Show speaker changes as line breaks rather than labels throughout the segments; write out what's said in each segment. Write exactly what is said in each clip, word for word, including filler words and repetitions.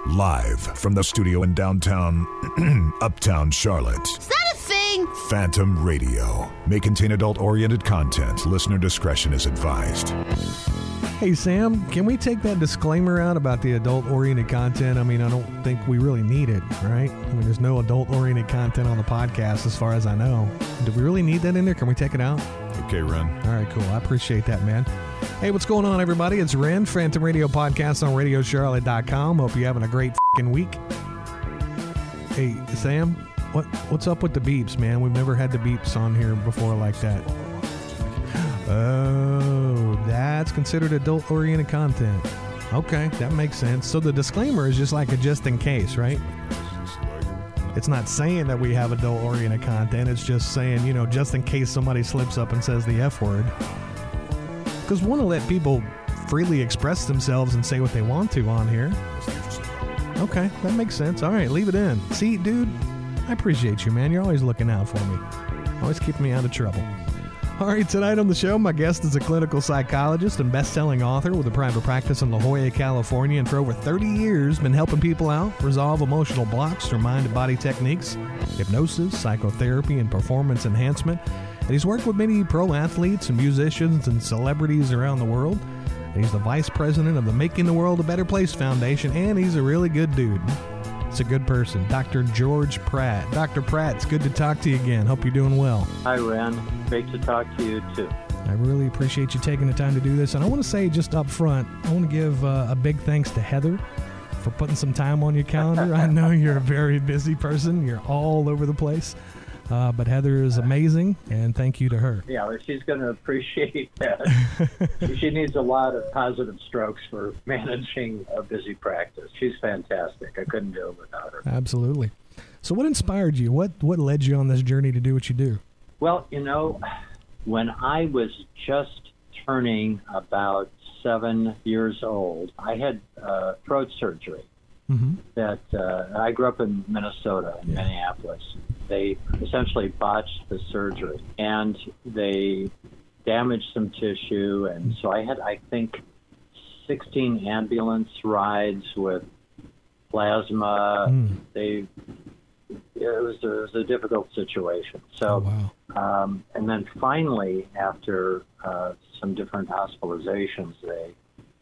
Live from the studio in downtown, uptown Charlotte.
Is that a thing?
Phantom Radio may contain adult-oriented content. Listener discretion is advised.
Hey, Sam, can we take that disclaimer out about the adult-oriented content? I mean, I don't think we really need it, right? I mean, there's no adult-oriented content on the podcast as far as I know. Do we really need that in there? Can we take it out?
Okay, Ren.
All right, cool. I appreciate that, man. Hey, what's going on, everybody? It's Ren, Phantom Radio Podcast on radio charlotte dot com. Hope you're having a great f***ing week. Hey, Sam, what what's up with the beeps, man? We've never had the beeps on here before like that. Oh, that's considered adult-oriented content. Okay, that makes sense. So the disclaimer is just like a just in case, right? It's not saying that we have adult-oriented content. It's just saying, you know, just in case somebody slips up and says the F word. Because we want to let people freely express themselves and say what they want to on here. Okay, that makes sense. All right, leave it in. See, dude, I appreciate you, man. You're always looking out for me. Always keeping me out of trouble. All right, tonight on the show, my guest is a clinical psychologist and best-selling author with a private practice in La Jolla, California, and for over thirty years been helping people out resolve emotional blocks through mind-to-body techniques, hypnosis, psychotherapy, and performance enhancement. And he's worked with many pro athletes and musicians and celebrities around the world. And he's the vice president of the Making the World a Better Place Foundation, and he's a really good dude. It's a good person, Doctor George Pratt. Doctor Pratt, it's good to talk to you again. Hope you're doing well.
Hi, Ren. Great to talk to you, too.
I really appreciate you taking the time to do this. And I want to say just up front, I want to give uh, a big thanks to Heather for putting some time on your calendar. I know you're a very busy person. You're all over the place. Uh, but Heather is amazing, and thank you to her.
Yeah, well, she's going to appreciate that. She needs a lot of positive strokes for managing a busy practice. She's fantastic. I couldn't do it without her.
Absolutely. So what inspired you? What what led you on this journey to do what you do?
Well, you know, when I was just turning about seven years old, I had uh, throat surgery. Mm-hmm. That uh, I grew up in Minnesota, in yeah. Minneapolis. They essentially botched the surgery, and they damaged some tissue, and so I had, I think, sixteen ambulance rides with plasma. Mm. They, it was, a, it was a difficult situation. So, oh, wow. um, and then finally, after uh, some different hospitalizations, they.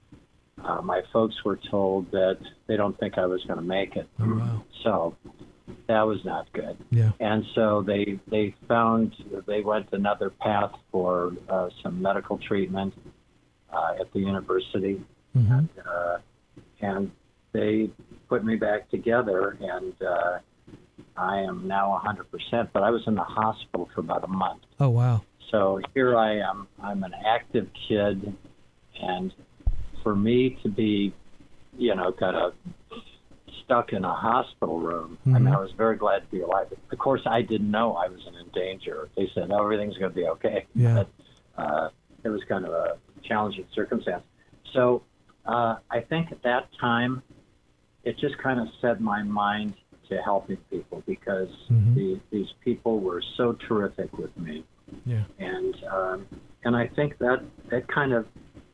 Uh, my folks were told that they don't think I was going to make it.
Oh, wow.
So that was not good.
Yeah.
And so they they found, they went another path for uh, some medical treatment uh, at the university. Mm-hmm. And, uh, and they put me back together, and uh, I am now one hundred percent. But I was in the hospital for about a month.
Oh, wow.
So here I am. I'm an active kid, and for me to be, you know, kind of stuck in a hospital room, mm-hmm. I mean, I was very glad to be alive. Of course, I didn't know I was in danger. They said, oh, everything's going to be okay.
Yeah.
But uh, it was kind of a challenging circumstance. So uh, I think at that time, it just kind of set my mind to helping people, because mm-hmm. the, these people were so terrific with me.
Yeah.
And, um, and I think that, that kind of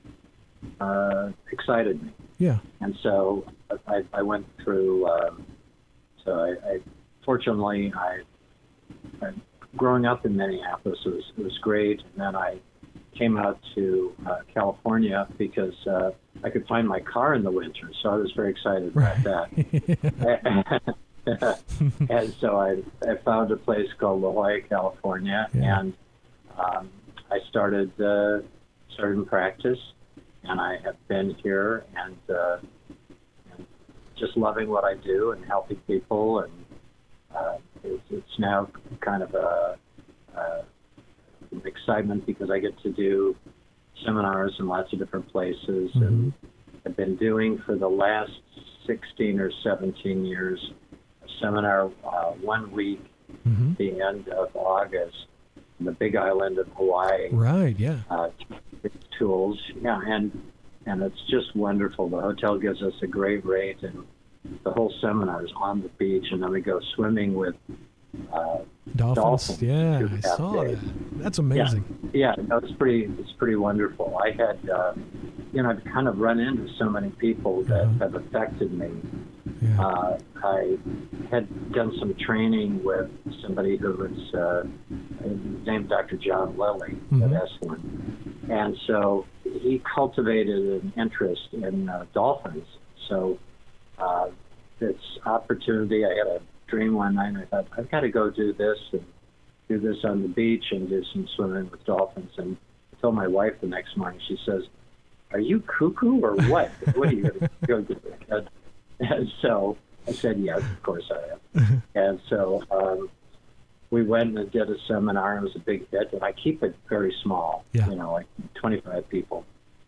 Uh, excited me.
Yeah.
And so I, I went through, um, so I, I fortunately, I, I, growing up in Minneapolis, it was, it was great. And then I came out to uh, California because uh, I could find my car in the winter. So I was very excited about
right.
that. And so I, I found a place called La Jolla, California.
Yeah.
And um, I started, uh, started in practice. And I have been here and, uh, and just loving what I do and helping people. And uh, it's, it's now kind of a, a, an excitement because I get to do seminars in lots of different places. Mm-hmm. And I've been doing for the last sixteen or seventeen years a seminar uh, one week mm-hmm. at the end of August on the Big Island of Hawaii.
Right, yeah.
Uh, tools, yeah, and and it's just wonderful. The hotel gives us a great rate, and the whole seminar is on the beach, and then we go swimming with uh,
dolphins.
dolphins.
Yeah, I saw
day.
that. That's amazing.
Yeah, yeah, no, it's pretty. It's pretty wonderful. I had, uh, you know, I've kind of run into so many people that uh-huh. have affected me
yeah.
Uh, I had done some training with somebody who was uh, named Doctor John Lilly
mm-hmm.
at Esalen. And so he cultivated an interest in uh, dolphins. So uh, this opportunity, I had a dream one night, and I thought, I've got to go do this and do this on the beach and do some swimming with dolphins. And I told my wife the next morning, she says, are you cuckoo or what? What are you going to go do? And, and so I said, yes, of course I am. And so um, we went and did a seminar, and it was a big hit. And I keep it very small,
yeah.
you know, like twenty-five people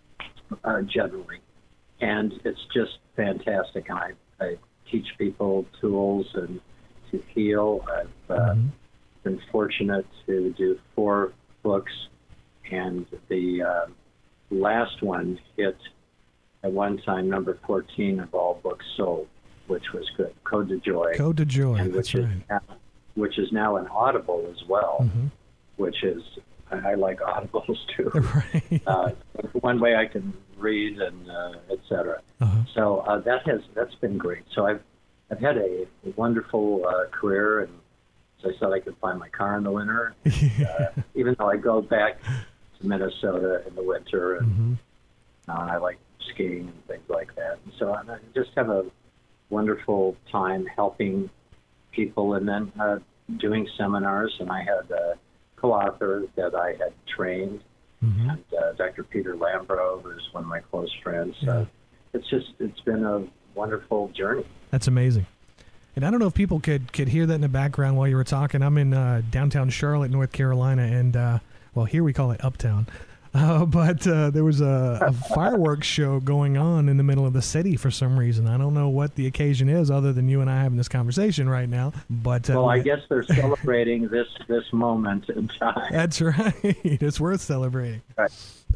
uh, generally. And it's just fantastic. And I, I teach people tools and to heal. I've uh,
mm-hmm.
been fortunate to do four books, and the uh, last one hit at one time number fourteen of all books sold, which was good. Code to Joy.
Code to Joy,
and
that's
which
right.
Is now, which is now an Audible as well,
mm-hmm.
which is, I like Audibles too.
Right.
uh, one way I can read and uh, et cetera.
Uh-huh.
So uh, that has, that's been great. So I've, I've had a wonderful uh, career, and as I said, I could find my car in the winter. And, uh, even though I go back to Minnesota in the winter, and
mm-hmm.
uh, I like skiing and things like that. And so I just have a wonderful time helping people, and then uh, doing seminars. And I had a co-author that I had trained,
mm-hmm.
and uh, Doctor Peter Lambro, who's one of my close friends.
Yeah.
Uh, it's just, it's been a wonderful journey.
That's amazing. And I don't know if people could, could hear that in the background while you were talking. I'm in uh, downtown Charlotte, North Carolina, and, uh, well, here we call it Uptown. Uh, but uh, there was a, a fireworks show going on in the middle of the city for some reason. I don't know what the occasion is other than you and I having this conversation right now. But uh,
Well, I guess they're celebrating this, this moment in time.
That's right. It's worth celebrating.
Right.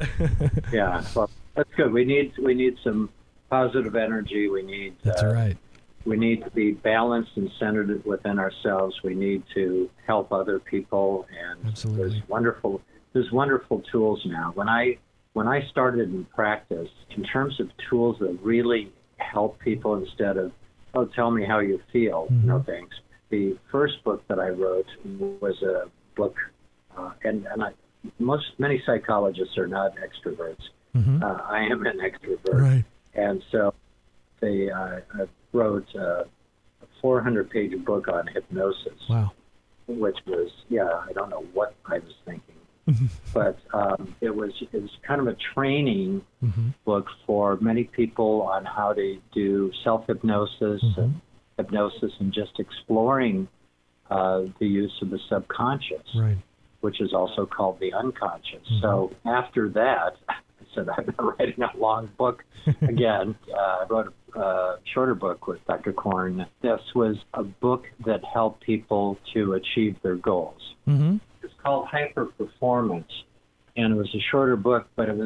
Yeah, well, that's good. We need, we need some positive energy. We need...
That's
uh,
right.
We need to be balanced and centered within ourselves. We need to help other people, and
Absolutely.
there's wonderful there's wonderful tools now. When I when I started in practice, in terms of tools that really help people instead of, oh, tell me how you feel,
mm-hmm.
no thanks. The first book that I wrote was a book, uh, and and I, most many psychologists are not extroverts.
Mm-hmm.
Uh, I am an extrovert,
Right.
and so they uh, I wrote uh, a four hundred page book on hypnosis,
Wow.
which was, yeah, I don't know what I was thinking, but um, it was it was kind of a training
mm-hmm.
book for many people on how to do self-hypnosis
mm-hmm.
and hypnosis and just exploring uh, the use of the subconscious,
Right.
which is also called the unconscious.
Mm-hmm.
So after that, I said, I'm not writing a long book again. uh, I wrote a uh, shorter book with Doctor Korn. This was a book that helped people to achieve their goals.
Mm-hmm.
It's called Hyper Performance, and it was a shorter book, but it was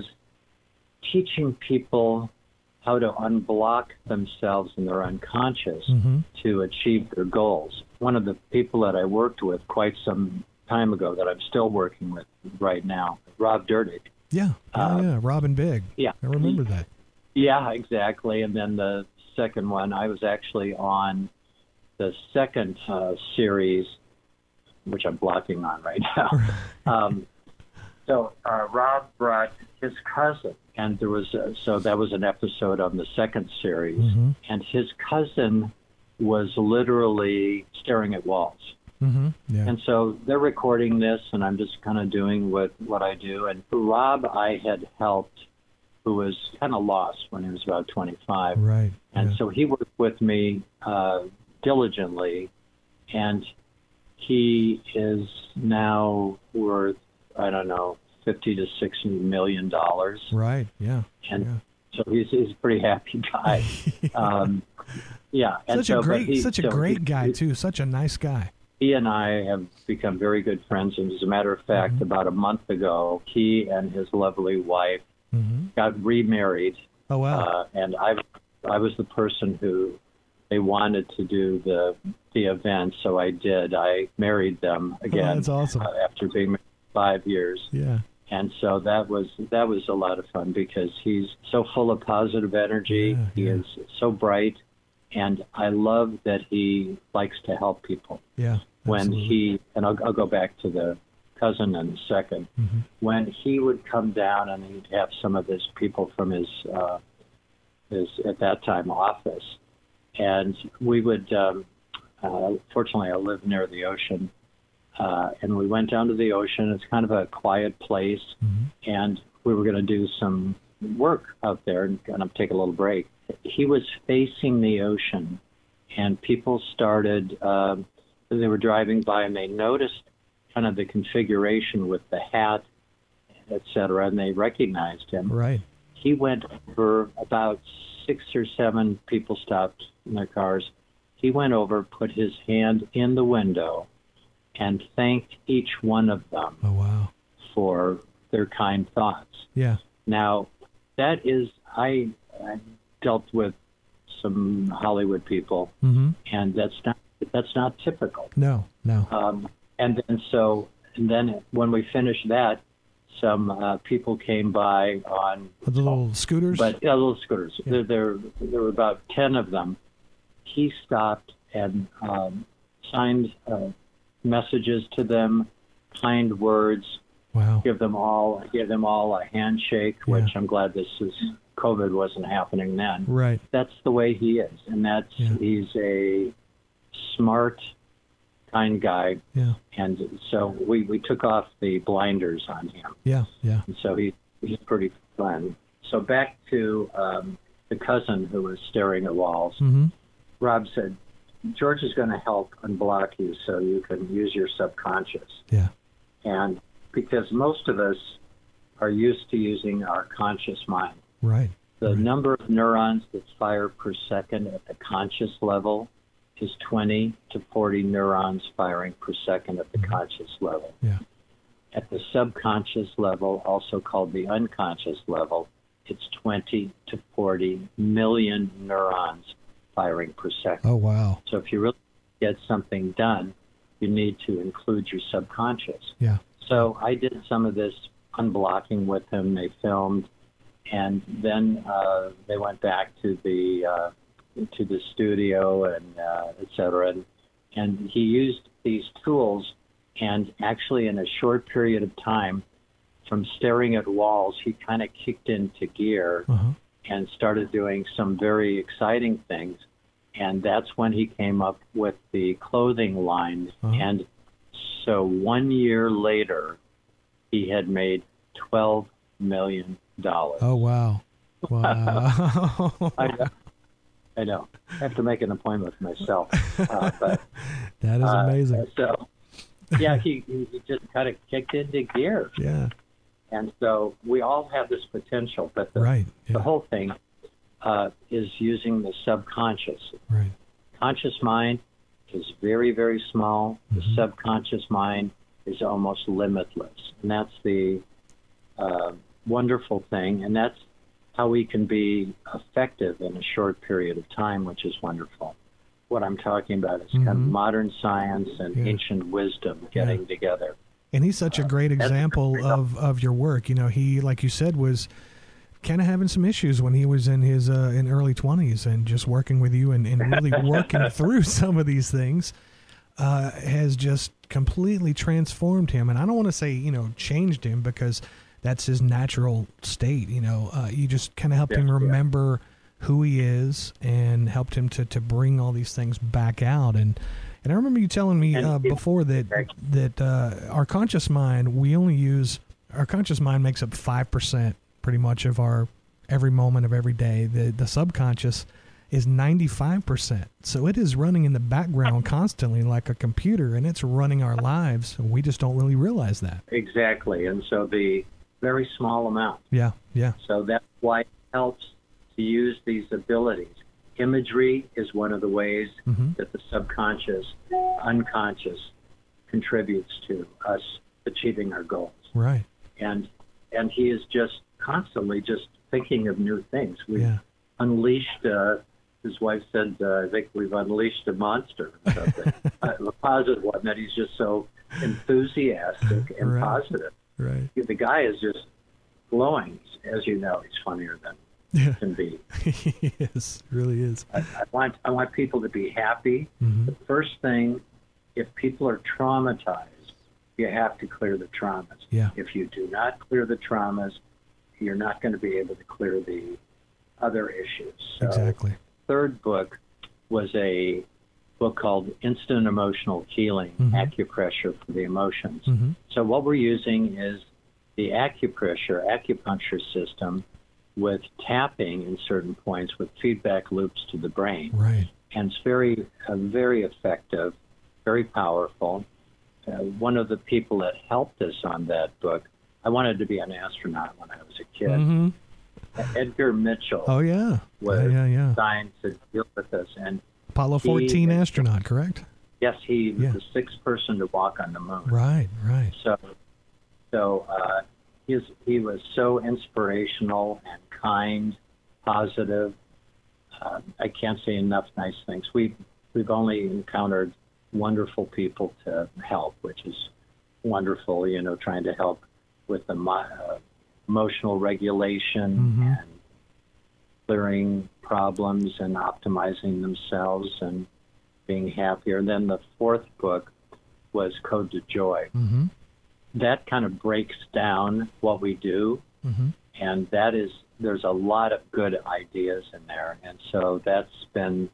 teaching people how to unblock themselves in their unconscious
Mm-hmm.
to achieve their goals. One of the people that I worked with quite some time ago that I'm still working with right now, Rob Dyrdek.
Yeah. Yeah,
Uh,
yeah. Robin Big.
Yeah.
I remember that.
Yeah, exactly. And then the second one, I was actually on the second uh, series, which I'm blocking on right now. um, so uh, Rob brought his cousin, and there was a, so that was an episode on the second series,
Mm-hmm.
and his cousin was literally staring at walls.
Mm-hmm. Yeah.
And so they're recording this, and I'm just kind of doing what, what I do. And Rob, I had helped, who was kind of lost when he was about twenty-five.
Right.
And
yeah.
so he worked with me uh, diligently, and he is now worth, I don't know, fifty to sixty million dollars.
Right. Yeah.
And
yeah.
so he's, he's a pretty happy guy. um, yeah. And
Such
so,
a
but
great,
he,
such a
so
great
he-
guy
he-
too. Such a nice guy.
He and I have become very good friends, and as a matter of fact,
Mm-hmm.
about a month ago, he and his lovely wife
Mm-hmm.
got remarried,
Oh wow.
uh, and I, I was the person who they wanted to do the the event, so I did. I married them again.
Oh, that's awesome.
uh, after being married five years,
yeah.
and so that was that was a lot of fun because he's so full of positive energy.
Yeah,
he
yeah.
is so bright, And I love that he likes to help people.
Yeah.
When
absolutely.
he, and I'll, I'll go back to the cousin in a second,
mm-hmm.
when he would come down and he'd have some of his people from his, uh, his at that time, office, and we would, um, uh, fortunately, I live near the ocean, uh, and we went down to the ocean. It's kind of a quiet place,
mm-hmm.
and we were going to do some work out there and kind of take a little break. He was facing the ocean, and people started, uh, they were driving by, and they noticed kind of the configuration with the hat, et cetera, and they recognized him.
Right.
He went over, about six or seven people stopped in their cars. He went over, put his hand in the window, and thanked each one of them
oh, wow.
for their kind thoughts.
Yeah.
Now, that is, I, I dealt with some Hollywood people,
mm-hmm.
and that's not that's not typical.
No, no.
Um, and then so, and then when we finished that, some uh, people came by on
With the little scooters?
But yeah, little scooters.
Yeah.
There, there, there were about ten of them. He stopped and um, signed uh, messages to them, kind words.
Wow.
Give them all, give them all a handshake.
Yeah.
Which I'm glad this is COVID wasn't happening then.
Right.
That's the way he is, and that's
Yeah.
he's a smart, kind guy.
Yeah.
And so we, we took off the blinders on him.
Yeah. Yeah.
And so he he's pretty fun. So back to um, the cousin who was staring at walls.
Mm-hmm.
Rob said, George is going to help unblock you so you can use your subconscious.
Yeah.
And because most of us are used to using our conscious mind.
Right.
The
right.
number of neurons that fire per second at the conscious level is twenty to forty neurons firing per second at the
mm-hmm.
conscious level.
Yeah.
At the subconscious level, also called the unconscious level, it's twenty to forty million neurons firing per second.
Oh, wow.
So if you really get something done, you need to include your subconscious.
Yeah.
So I did some of this unblocking with him. They filmed, and then uh, they went back to the uh, to the studio and uh, et cetera. And, and he used these tools, and actually in a short period of time, from staring at walls, he kind of kicked into gear
Uh-huh.
and started doing some very exciting things. And that's when he came up with the clothing line.
Uh-huh.
And so one year later, he had made twelve million dollars.
Oh, wow. Wow.
I know. I know. I have to make an appointment with myself. Uh, but,
that is amazing.
Uh, so, yeah, he, he just kind of kicked into gear.
Yeah.
And so we all have this potential, but the,
Right. Yeah.
the whole thing uh, is using the subconscious.
Right.
Conscious mind is very, very small. The
Mhm.
subconscious mind is almost limitless. And that's the uh, wonderful thing. And that's how we can be effective in a short period of time, which is wonderful. What I'm talking about is kind of
Mhm.
modern science and
Yeah.
ancient wisdom getting
Yeah.
together.
And he's such a great
that's-
example of, of your work. You know, he, like you said, was kind of having some issues when he was in his uh, in early twenties, and just working with you and, and really working through some of these things uh, has just completely transformed him. And I don't want to say, you know, changed him, because that's his natural state. You know, uh, you just kind of helped
Yeah,
him
yeah.
remember who he is, and helped him to, to bring all these things back out. And And I remember you telling me
And
uh,
it-
before that
Right.
that uh, our conscious mind, we only use, our conscious mind makes up five percent pretty much of our every moment of every day. The the subconscious is ninety-five percent. So it is running in the background constantly like a computer, and it's running our lives, and we just don't really realize that.
Exactly. And so the very small amount.
Yeah, yeah.
So that's why it helps to use these abilities. Imagery is one of the ways
Mm-hmm.
that the subconscious, unconscious contributes to us achieving our goals.
Right.
And and he is just constantly just thinking of new things. We've
Yeah.
unleashed, uh, his wife said, uh, I think we've unleashed a monster or something, uh, a positive one, that he's just so enthusiastic and
Right.
positive.
Right.
The guy is just glowing. As you know, he's funnier than
yeah.
can be.
Yes, really is.
I, I want I want people to be happy.
Mm-hmm.
The first thing, if people are traumatized, you have to clear the traumas.
Yeah.
If you do not clear the traumas, you're not going to be able to clear the other issues. So,
Exactly.
third book was a book called Instant Emotional Healing,
Mhm.
Acupressure for the Emotions.
Mm-hmm.
So what we're using is the acupressure, acupuncture system with tapping in certain points with feedback loops to the brain.
Right.
And it's very, uh, very effective, very powerful. Uh, one of the people that helped us on that book, I wanted to be an astronaut when I was a kid.
Mm-hmm.
Edgar Mitchell
Oh, yeah.
was
yeah, yeah, yeah.
designed to deal with this. And
Apollo fourteen
he,
astronaut, correct?
yes, he was
Yeah.
the sixth person to walk on the moon.
Right, right.
So, so uh, his, he was so inspirational and kind, positive. Uh, I can't say enough nice things. We've, we've only encountered wonderful people to help, which is wonderful, you know, trying to help with the uh, emotional regulation
Mm-hmm.
and clearing problems and optimizing themselves and being happier. And then the fourth book was Code to Joy.
Mm-hmm.
That kind of breaks down what we do,
Mm-hmm.
and that is, there's a lot of good ideas in there. And so that's been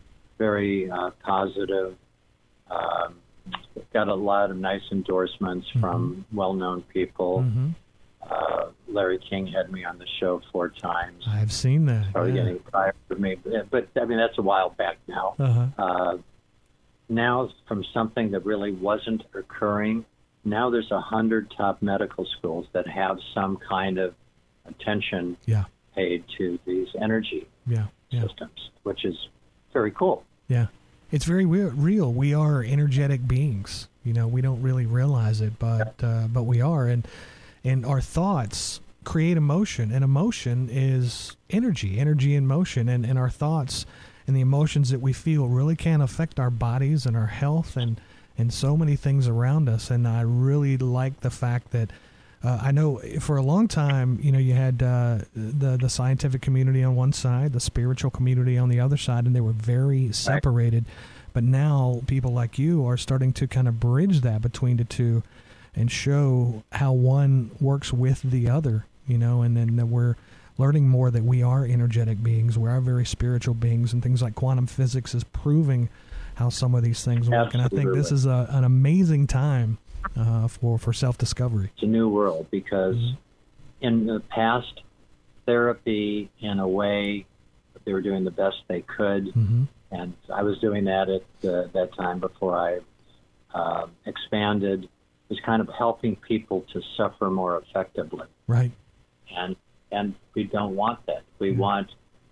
very uh, positive. Um, we've got a lot of nice endorsements
Mm-hmm.
from well-known people.
Mm-hmm.
Uh, Larry King had me on the show four times.
I've seen that.
Probably
yeah.
getting tired of me, but, but I mean, that's a while back now.
Uh-huh.
Uh, now, from something that really wasn't occurring, now there's a hundred top medical schools that have some kind of attention
Yeah.
paid to these energy
Yeah. Yeah.
systems, which is very cool.
Yeah. It's very we- real. We are energetic beings. You know, we don't really realize it, but uh, but we are. And and our thoughts create emotion, and emotion is energy, energy in motion. And, and our thoughts and the emotions that we feel really can affect our bodies and our health and, and so many things around us. And I really like the fact that Uh, I know for a long time, you know, you had uh, the the scientific community on one side, the spiritual community on the other side, and they were very separated. But now people like you are starting to kind of bridge that between the two and show how one works with the other, you know, and then that we're learning more that we are energetic beings, we are very spiritual beings, and things like quantum physics is proving how some of these things work.
Absolutely.
And I think this is a, an amazing time Uh, for, for self-discovery.
It's a new world because
Mm-hmm.
in the past, therapy, in a way, they were doing the best they could.
Mm-hmm.
And I was doing that at uh, that time before I uh, expanded, was kind of helping people to suffer more effectively.
Right.
And, and we don't want that. We
Mm-hmm.
want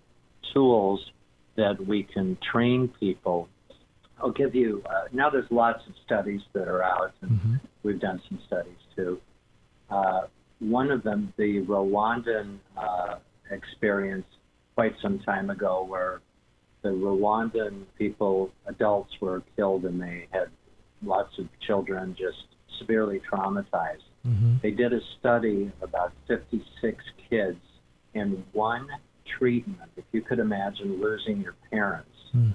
tools that we can train people. I'll give you, uh, now there's lots of studies that are out, and
Mm-hmm.
we've done some studies too. Uh, one of them, the Rwandan uh, experience quite some time ago, where the Rwandan people, adults, were killed and they had lots of children just severely traumatized.
Mm-hmm.
They did a study of about fifty-six kids in one treatment. If you could imagine losing your parents.
Mm.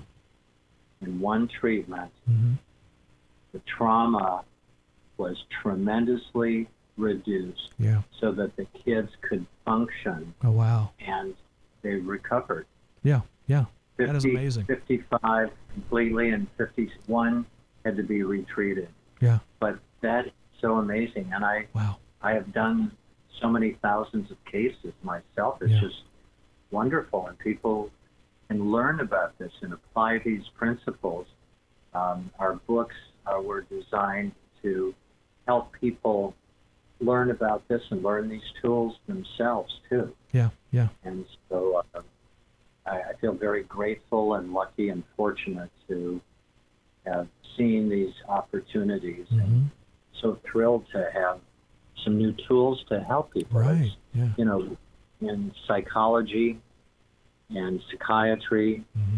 In one treatment,
Mm-hmm.
the trauma was tremendously reduced
Yeah.
so that the kids could function,
Oh, wow.
and they recovered.
Yeah. Yeah.
fifty,
That is amazing.
fifty-five completely, and fifty-one had to be retreated.
Yeah.
But that is so amazing, and I,
Wow.
I have done so many thousands of cases myself. It's
Yeah.
just wonderful, and people can learn about this and apply these principles. Um, our books uh, were designed to help people learn about this and learn these tools themselves too.
Yeah. Yeah.
And so uh, I, I feel very grateful and lucky and fortunate to have seen these opportunities,
Mm-hmm.
and so thrilled to have some new tools to help people.
Right. Yeah.
You know, in psychology and psychiatry,
Mm-hmm.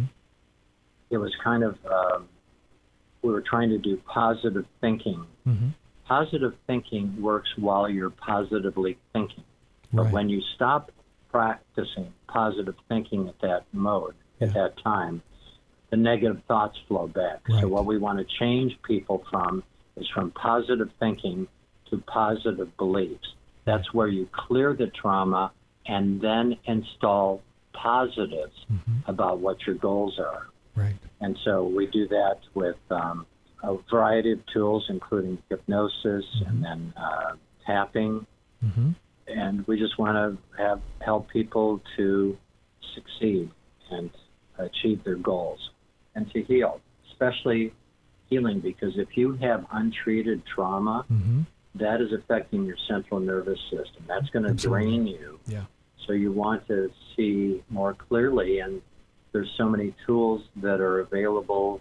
it was kind of, um, we were trying to do positive thinking.
Mm-hmm.
Positive thinking works while you're positively thinking. But
Right.
when you stop practicing positive thinking at that mode,
yeah.
at that time, the negative thoughts flow back.
Right.
So what we want to change people from is from positive thinking to positive beliefs. That's where you clear the trauma and then install positives mm-hmm. about what your goals are.
Right. And
so we do that with um, a variety of tools, including hypnosis mm-hmm. and then uh, tapping. Mm-hmm. And we just want to have help people to succeed and achieve their goals and to heal, especially healing, because if you have untreated trauma, mm-hmm. that is affecting your central nervous system. That's going to drain you.
Yeah.
So you want to see more clearly, and there's so many tools that are available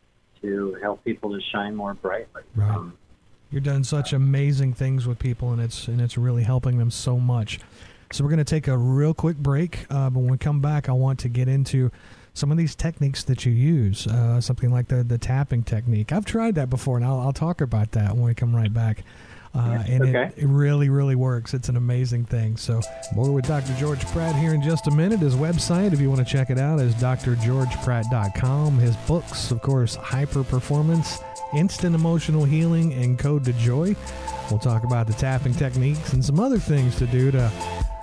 to help people to shine more brightly.
Right.
Um,
You're doing such amazing things with people, and it's and it's really helping them so much. So we're going to take a real quick break, uh, but when we come back, I want to get into some of these techniques that you use, uh, something like the, the tapping technique. I've tried that before, and I'll, I'll talk about that when we come right back. Uh, and
okay.
it, it really, really works. It's an amazing thing. So more with Doctor George Pratt here in just a minute. His website, if you want to check it out, is d r george pratt dot com. His books, of course, Hyper Performance, Instant Emotional Healing, and Code to Joy. We'll talk about the tapping techniques and some other things to do to,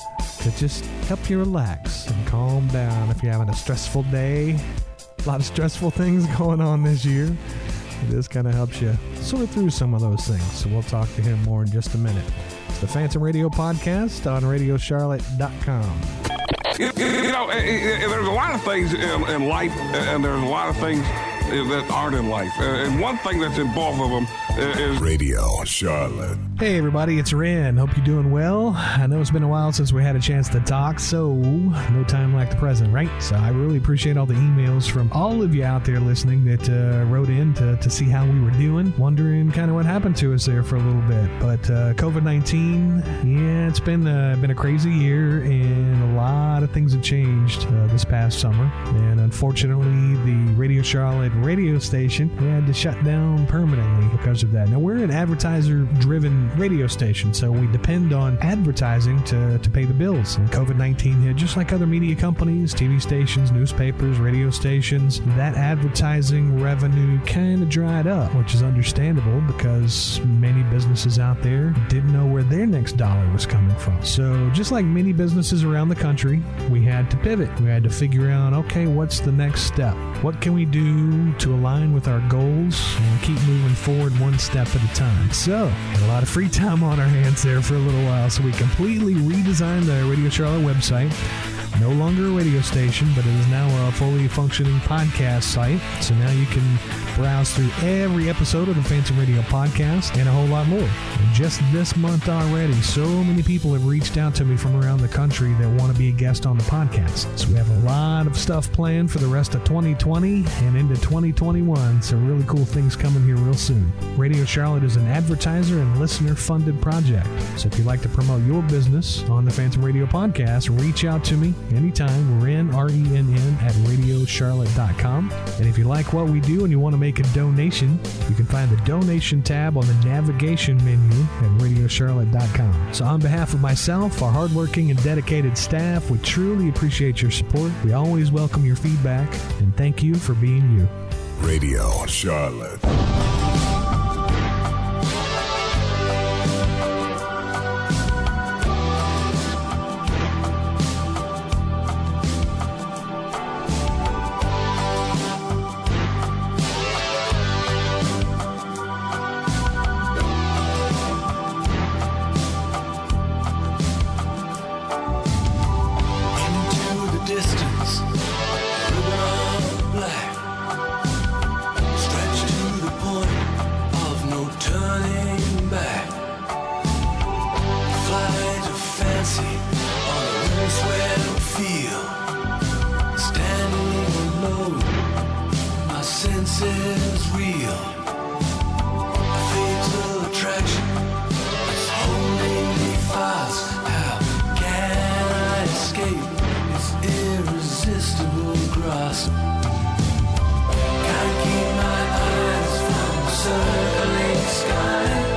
to just help you relax and calm down if you're having a stressful day. A lot of stressful things going on this year. This kind of helps you sort through some of those things. So we'll talk to him more in just a minute. It's the Phantom Radio Podcast on radio charlotte dot com.
You, you know, there's a lot of things in, in life, and there's a lot of things that aren't in life. And one thing that's in both of them is
Radio Charlotte.
Hey everybody, it's Ren. Hope you're doing well. I know it's been a while since we had a chance to talk, so no time like the present, right? So I really appreciate all the emails from all of you out there listening that uh, wrote in to, to see how we were doing, wondering kind of what happened to us there for a little bit. But uh, covid nineteen, yeah, it's been, uh, been a crazy year, and a lot of things have changed uh, this past summer. And unfortunately, the Radio Charlotte radio station had to shut down permanently because of that. Now, we're an advertiser-driven radio station, so we depend on advertising to, to pay the bills. And covid nineteen hit just like other media companies, T V stations, newspapers, radio stations. That advertising revenue kind of dried up, which is understandable because many businesses out there didn't know where their next dollar was coming from. So just like many businesses around the country, we had to pivot. We had to figure out, okay, what's the next step? What can we do to align with our goals and keep moving forward one step at a time? So, had a lot of free time on our hands there for a little while, so we completely redesigned the Radio Charlotte website. No longer a radio station, but it is now a fully functioning podcast site. So now you can browse through every episode of the Phantom Radio Podcast and a whole lot more. And just this month already, so many people have reached out to me from around the country that want to be a guest on the podcast. So we have a lot of stuff planned for the rest of twenty twenty and into twenty twenty-one. So really cool things coming here real soon. Radio Charlotte is an advertiser and listener-funded project. So if you'd like to promote your business on the Phantom Radio Podcast, reach out to me anytime. Ren, R E N N, at radio charlotte dot com. And if you like what we do and you want to make a donation, you can find the donation tab on the navigation menu at radio charlotte dot com. So on behalf of myself, our hardworking and dedicated staff, we truly appreciate your support. We always welcome your feedback, and thank you for being you.
Radio Charlotte.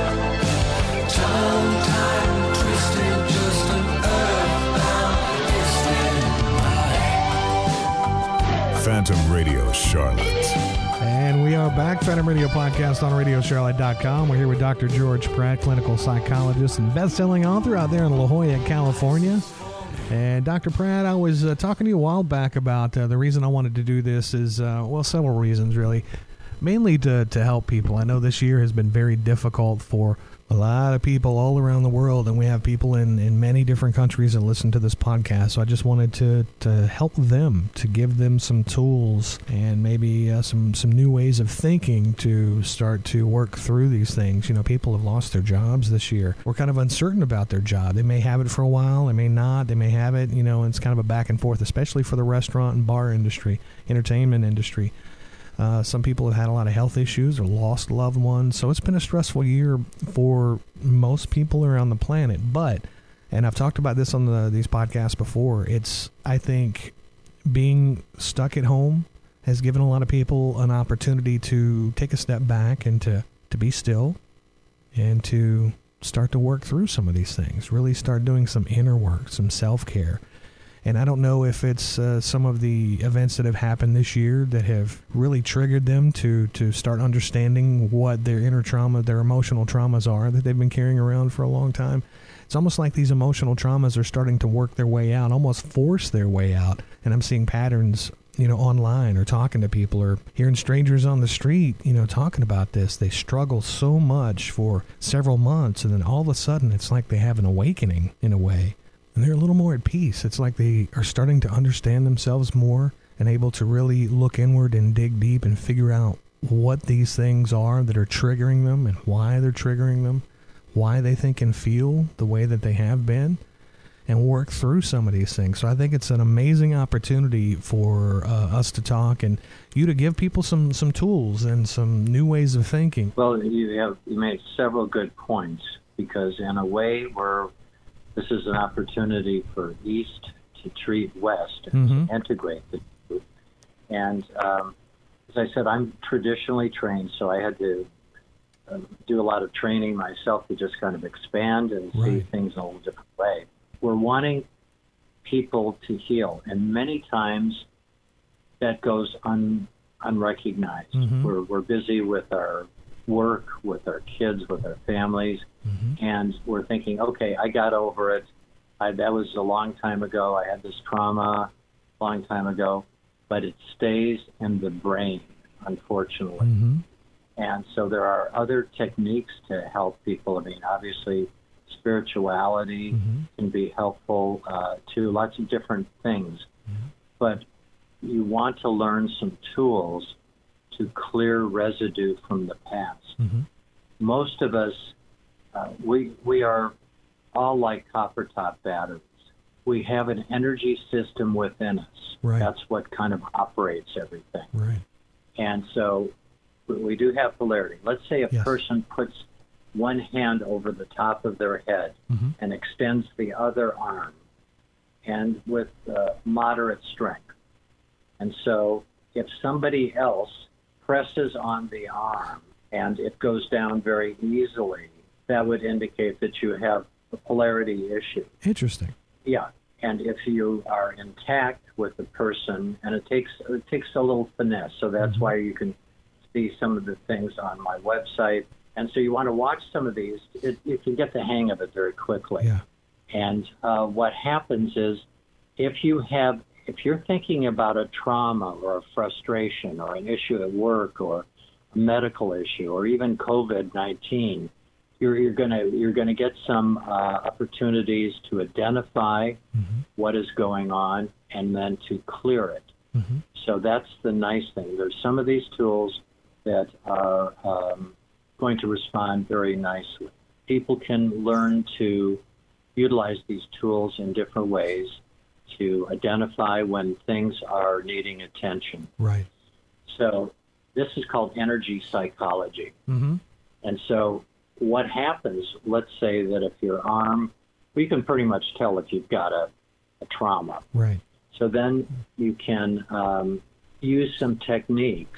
Tongue-tied, twisted, just an earthbound
back. Phantom Radio Podcast on radio charlotte dot com. We're here with Doctor George Pratt, clinical psychologist and best-selling author out there in La Jolla, California. And Doctor Pratt, I was uh, talking to you a while back about uh, the reason I wanted to do this is, uh, well, several reasons, really. Mainly to, to help people. I know this year has been very difficult for a lot of people all around the world, and we have people in, in many different countries that listen to this podcast. So I just wanted to, to help them, to give them some tools and maybe uh, some, some new ways of thinking to start to work through these things. You know, people have lost their jobs this year. We're kind of uncertain about their job. They may have it for a while, they may not, they may have it, you know, and it's kind of a back and forth, especially for the restaurant and bar industry, entertainment industry. Uh, some people have had a lot of health issues or lost loved ones. So it's been a stressful year for most people around the planet. But, and I've talked about this on the, these podcasts before, it's, I think, being stuck at home has given a lot of people an opportunity to take a step back and to, to be still and to start to work through some of these things, really start doing some inner work, some self-care. And I don't know if it's uh, some of the events that have happened this year that have really triggered them to, to start understanding what their inner trauma, their emotional traumas are that they've been carrying around for a long time. It's almost like these emotional traumas are starting to work their way out, almost force their way out. And I'm seeing patterns, you know, online or talking to people or hearing strangers on the street, you know, talking about this. They struggle so much for several months, and then all of a sudden it's like they have an awakening in a way. And they're a little more at peace. It's like they are starting to understand themselves more and able to really look inward and dig deep and figure out what these things are that are triggering them and why they're triggering them, why they think and feel the way that they have been, and work through some of these things. So I think it's an amazing opportunity for uh, us to talk and you to give people some, some tools and some new ways of thinking.
Well, you have you made several good points, because in a way we're this is an opportunity for East to treat West and mm-hmm. to integrate the two. And um, as I said, I'm traditionally trained, so I had to uh, do a lot of training myself to just kind of expand and right. see things in a little different way. We're wanting people to heal, and many times that goes un, unrecognized. Mm-hmm. We're, we're busy with our work, with our kids, with our families, mm-hmm. and we're thinking, okay, I got over it. I, that was a long time ago. I had this trauma a long time ago, but it stays in the brain, unfortunately. Mm-hmm. And so there are other techniques to help people. I mean, obviously, spirituality mm-hmm. can be helpful uh, to lots of different things, mm-hmm. but you want to learn some tools to clear residue from the past. Mm-hmm. Most of us, uh, we we are all like copper top batteries. We have an energy system within us.
Right.
That's what kind of operates everything.
Right.
And so we do have polarity. Let's say a yes. person puts one hand over the top of their head mm-hmm. and extends the other arm, and with uh, moderate strength. And so if somebody else presses on the arm and it goes down very easily, that would indicate that you have a polarity issue.
Interesting.
Yeah. And if you are intact with the person, and it takes it takes a little finesse, so that's mm-hmm. why you can see some of the things on my website. And so you want to watch some of these. It, you can get the hang of it very quickly.
Yeah.
And uh, what happens is, if you have If you're thinking about a trauma or a frustration or an issue at work or a medical issue or even COVID nineteen, you're, you're gonna you're gonna get some uh, opportunities to identify mm-hmm. what is going on and then to clear it. Mm-hmm. So that's the nice thing. There's some of these tools that are um, going to respond very nicely. People can learn to utilize these tools in different ways to identify when things are needing attention.
Right.
So this is called energy psychology. Mm-hmm. And so what happens, let's say that if your arm, we can pretty much tell if you've got a, a trauma.
Right.
So then you can um, use some techniques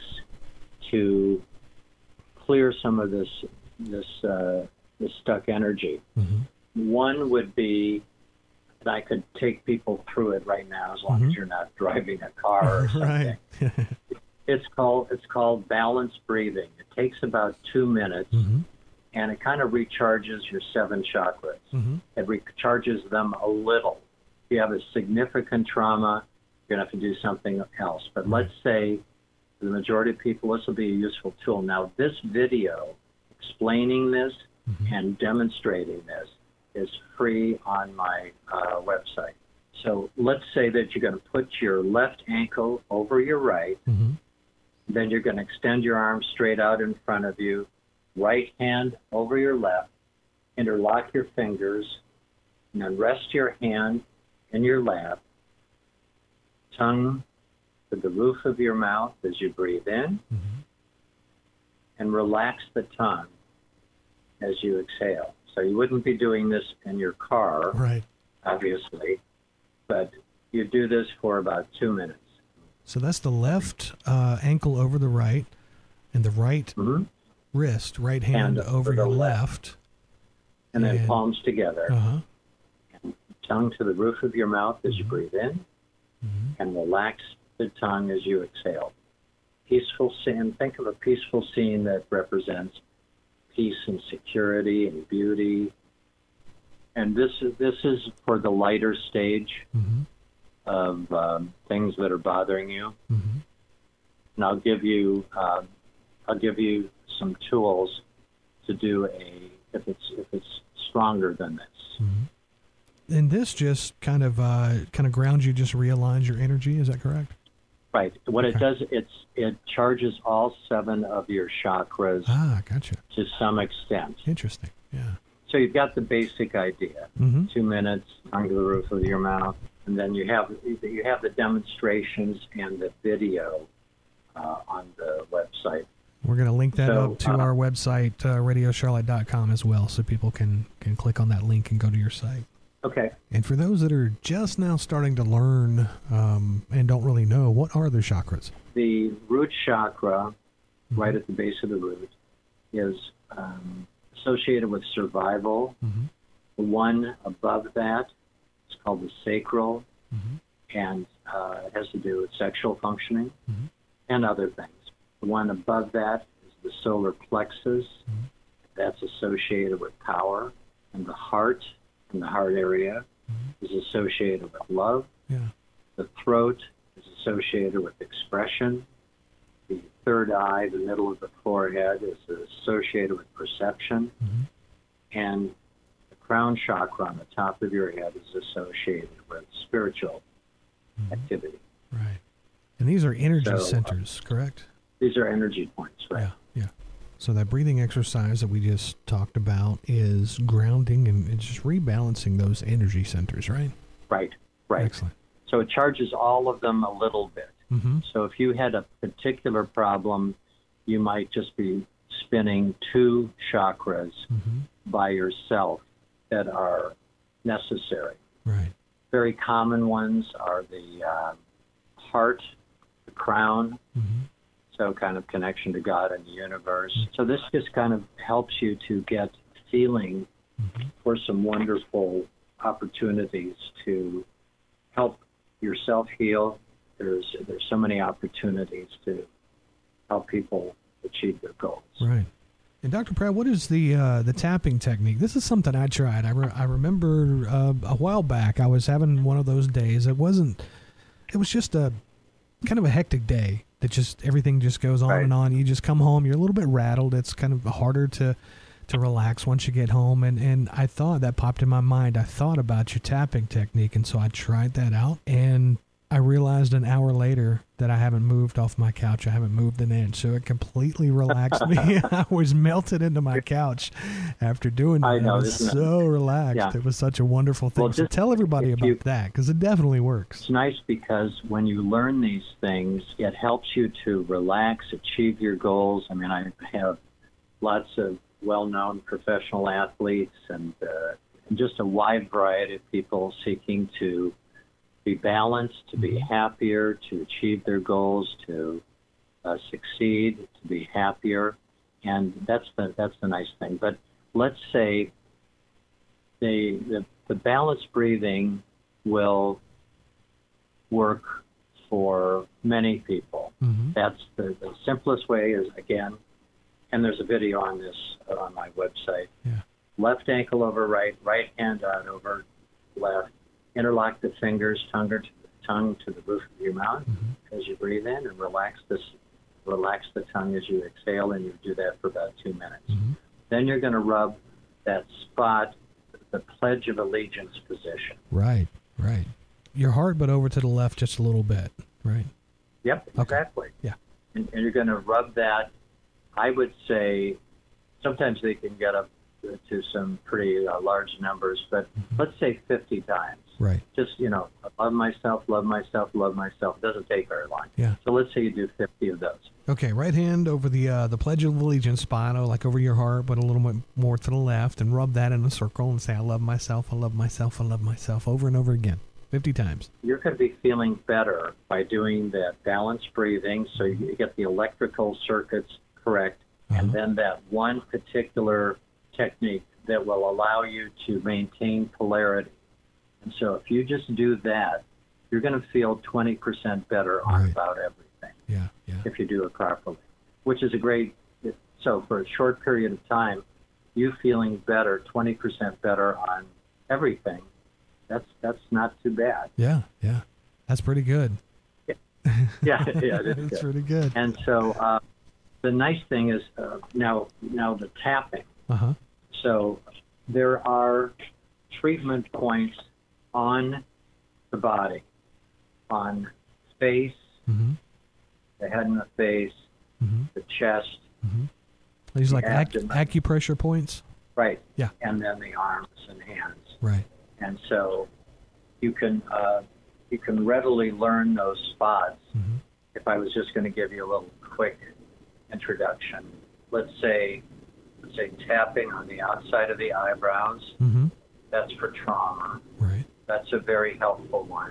to clear some of this this uh, this stuck energy. Mm-hmm. One would be, and I could take people through it right now as long mm-hmm. as you're not driving a car or something.
Right.
It's called it's called balanced breathing. It takes about two minutes,
Mm-hmm.
and it kind of recharges your seven chakras.
Mm-hmm.
It recharges them a little. If you have a significant trauma, you're going to have to do something else. But let's say for the majority of people, this will be a useful tool. Now, this video explaining this
Mm-hmm.
and demonstrating this is free on my uh, website. So let's say that you're going to put your left ankle over your right.
Mm-hmm.
Then you're going to extend your arm straight out in front of you, right hand over your left, interlock your fingers, and then rest your hand in your lap, tongue to the roof of your mouth as you breathe in,
Mm-hmm.
and relax the tongue as you exhale. So you wouldn't be doing this in your car,
Right.
obviously, but you do this for about two minutes.
So that's the left uh, ankle over the right, and the right
Mm-hmm.
wrist, right hand
Hand
over
over
your
the
left.
And then
And-
palms together.
Uh-huh.
Tongue to the roof of your mouth as you breathe in,
Mm-hmm.
and relax the tongue as you exhale. Peaceful scene. Think of a peaceful scene that represents peace and security and beauty. And this is this is for the lighter stage
Mm-hmm.
of um, things that are bothering you.
Mm-hmm.
And I'll give you um, I'll give you some tools to do a if it's if it's stronger than this.
Mm-hmm. And this just kind of uh, kind of grounds you, just realigns your energy. Is that correct?
Right. What
Okay.
it does, it's it charges all seven of your chakras
Ah, gotcha.
to some extent.
Interesting. Yeah.
So you've got the basic idea.
Mm-hmm.
Two minutes, tongue to the roof of your mouth, and then you have you have the demonstrations and the video uh, on the website.
We're going to link that
So,
up to
uh,
our website, uh, radio charlotte dot com as well, so people can, can click on that link and go to your site.
Okay.
And for those that are just now starting to learn um, and don't really know, what are the chakras?
The root chakra, right at the base of the root, is um, associated with survival.
Mm-hmm.
The one above that is called the sacral,
Mm-hmm.
and uh, it has to do with sexual functioning
Mhm.
and other things. The one above that is the solar plexus.
Mhm.
That's associated with power. And the heart, in the heart area,
Mhm.
is associated with love.
Yeah.
The throat is associated with expression. The third eye, the middle of the forehead, is associated with perception.
Mm-hmm.
And the crown chakra on the top of your head is associated with spiritual
Mm-hmm.
activity.
Right. And these are energy
So, uh,
centers, correct?
These are energy points, right?
Yeah, yeah. So that breathing exercise that we just talked about is grounding and it's just rebalancing those energy centers, right?
Right, right.
Excellent.
So it charges all of them a little bit.
Mm-hmm.
So if you had a particular problem, you might just be spinning two chakras
Mm-hmm.
by yourself that are necessary.
Right.
Very common ones are the uh, heart, the crown,
Mm-hmm.
so kind of connection to God and the universe. So this just kind of helps you to get feeling
Mm-hmm.
for some wonderful opportunities to help yourself heal. There's there's so many opportunities to help people achieve their goals.
Right. And Doctor Pratt, what is the uh, the tapping technique? This is something I tried. I, re- I remember uh, a while back I was having one of those days. It wasn't. It was just a kind of a hectic day that just everything just goes on
Right.
and on. You just come home, you're a little bit rattled. It's kind of harder to to relax once you get home. And and I thought that popped in my mind. I thought about your tapping technique, and so I tried that out. And I realized an hour later that I haven't moved off my couch. I haven't moved an inch. So it completely relaxed me. I was melted into my couch after doing that.
I know,
I was
isn't it?
so relaxed.
Yeah.
It was such a wonderful thing.
Well,
so
just
tell everybody
if
about
you-
that, because it definitely works.
It's nice because when you learn these things, it helps you to relax, achieve your goals. I mean, I have lots of well-known professional athletes and, uh, and just a wide variety of people seeking to be balanced, to be happier, to achieve their goals, to uh, succeed, to be happier, and that's the that's the nice thing. But let's say the the, the balanced breathing will work for many people.
Mm-hmm.
That's the, the simplest way is, again, and there's a video on this on my website.
Yeah.
Left ankle over right, right hand out over left. Interlock the fingers, tongue to, tongue to the roof of your mouth
Mm-hmm.
as you breathe in, and relax this, relax the tongue as you exhale, and you do that for about two minutes.
Mm-hmm.
Then you're going to rub that spot, the Pledge of Allegiance position.
Right, right. Your heart, but over to the left just a little bit, right?
Yep,
Okay.
exactly.
Yeah.
And, and you're going to rub that, I would say, sometimes they can get up to some pretty uh, large numbers, but
Mm-hmm.
let's say fifty times.
Right.
Just, you know, love myself, love myself, love myself. It doesn't take very long.
Yeah.
So let's say you do fifty of those.
Okay, right hand over the uh, the Pledge of Allegiance spot, oh, like over your heart, but a little bit more to the left, and rub that in a circle and say, I love myself, I love myself, I love myself, over and over again, fifty times.
You're going to be feeling better by doing that balanced breathing, so you get the electrical circuits correct,
Uh-huh.
and then that one particular technique that will allow you to maintain polarity. And so if you just do that, you're going to feel twenty percent better on
Right.
about everything
Yeah, yeah.
if you do it properly, which is a great, so for a short period of time, you feeling better, twenty percent better on everything, that's that's not too bad.
Yeah, yeah. That's pretty good.
Yeah, yeah, it is
That's
good.
pretty good.
And so uh, the nice thing is uh, now now the tapping.
Uh-huh.
So there are treatment points on the body, on face,
Mm-hmm.
the head and the face,
Mm-hmm.
the chest,
These like ac-
abdomen.
acupressure points?
right?
Yeah.
And then the arms and hands.
Right.
And so you can uh, you can readily learn those spots.
Mhm.
If I was just going to give you a little quick introduction, let's say let's say tapping on the outside of the eyebrows.
Mm-hmm.
That's for trauma.
Right.
That's a very helpful one.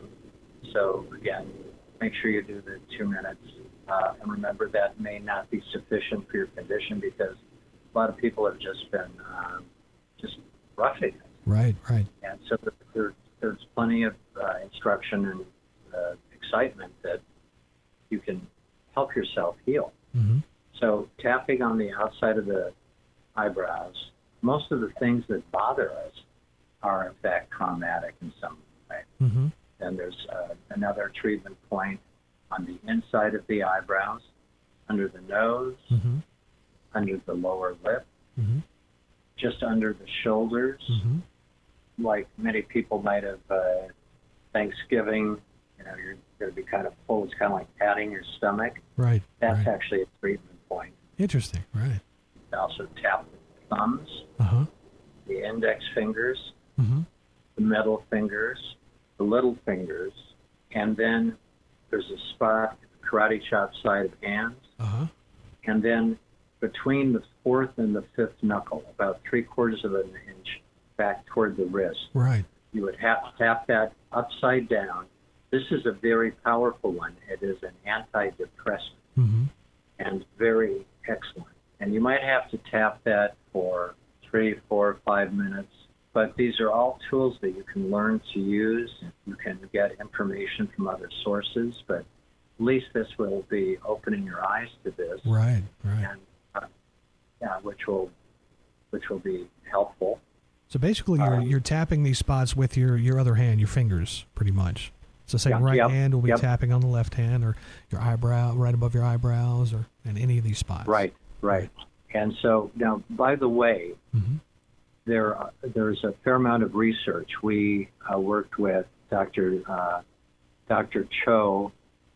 So again, make sure you do the two minutes, uh, and remember that may not be sufficient for your condition because a lot of people have just been um, just roughing it.
Right, right.
And so there, there's plenty of uh, instruction and uh, excitement that you can help yourself heal.
Mm-hmm.
So tapping on the outside of the eyebrows, most of the things that bother us are in fact traumatic in some way.
Mm-hmm.
Then there's uh, another treatment point on the inside of the eyebrows, under the nose,
Mm-hmm.
under the lower lip,
Mm-hmm.
just under the shoulders.
Mm-hmm.
Like many people might have uh, Thanksgiving, you know, you're going to be kind of full. It's kind of like patting your stomach.
Right.
That's
right.
actually a treatment point.
Interesting. Right.
You can also tap the thumbs,
Uh-huh.
the index fingers,
Mm-hmm.
the middle fingers, the little fingers, and then there's a spot, karate chop side of hands,
Uh-huh.
and then between the fourth and the fifth knuckle, about three quarters of an inch back toward the wrist.
Right.
You would have to tap that upside down. This is a very powerful one. It is an antidepressant
Mm-hmm.
and very excellent. And you might have to tap that for three, four, five minutes. But these are all tools that you can learn to use. You can get information from other sources, but at least this will be opening your eyes to this,
Right, right.
and uh, yeah, which will which will be helpful.
So basically, you're
Um,
you're tapping these spots with your, your other hand, your fingers, pretty much. So say
Yeah,
right
yep,
hand will be
yep.
tapping on the left hand, or your eyebrow, right above your eyebrows, or in any of these spots.
Right, right. And so now, by the way,
Mm-hmm.
there uh, there's a fair amount of research. We uh, worked with Doctor Uh, Doctor Cho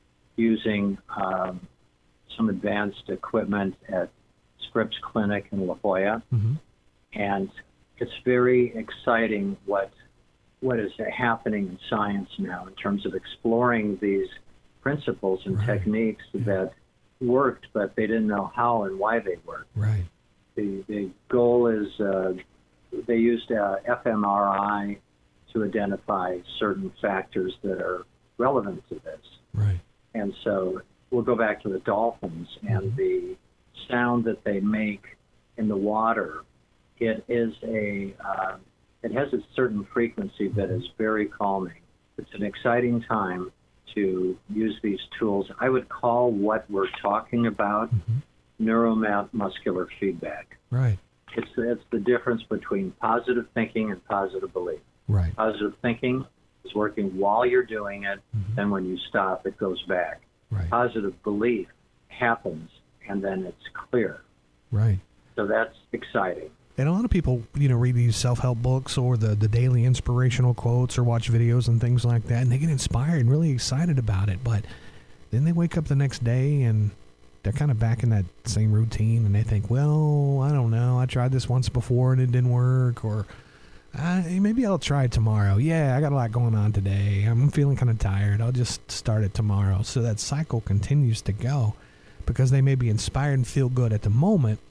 using um, some advanced equipment at Scripps Clinic in La Jolla,
Mm-hmm.
and it's very exciting what what is happening in science now in terms of exploring these principles and
Right.
techniques that worked, but they didn't know how and why they worked.
Right.
The the goal is uh, they used uh, f M R I to identify certain factors that are relevant to this.
Right.
And so we'll go back to the dolphins and
Mhm.
the sound that they make in the water. It is a uh, it has a certain frequency that is very calming. It's an exciting time to use these tools. I would call what we're talking about mm-hmm. neuromuscular feedback.
Right.
It's, it's the difference between positive thinking and positive belief.
Right.
Positive thinking is working while you're doing it, mm-hmm. then when you stop, it goes back.
Right.
Positive belief happens, and then it's clear.
Right.
So that's exciting.
And a lot of people, you know, read these self-help books or the, the daily inspirational quotes or watch videos and things like that, and they get inspired and really excited about it. But then they wake up the next day and they're kind of back in that same routine, and they think, well, I don't know, I tried this once before and it didn't work, or uh, maybe I'll try it tomorrow. Yeah, I got a lot going on today. I'm feeling kind of tired. I'll just start it tomorrow. So that cycle continues to go because they may be inspired and feel good at the moment,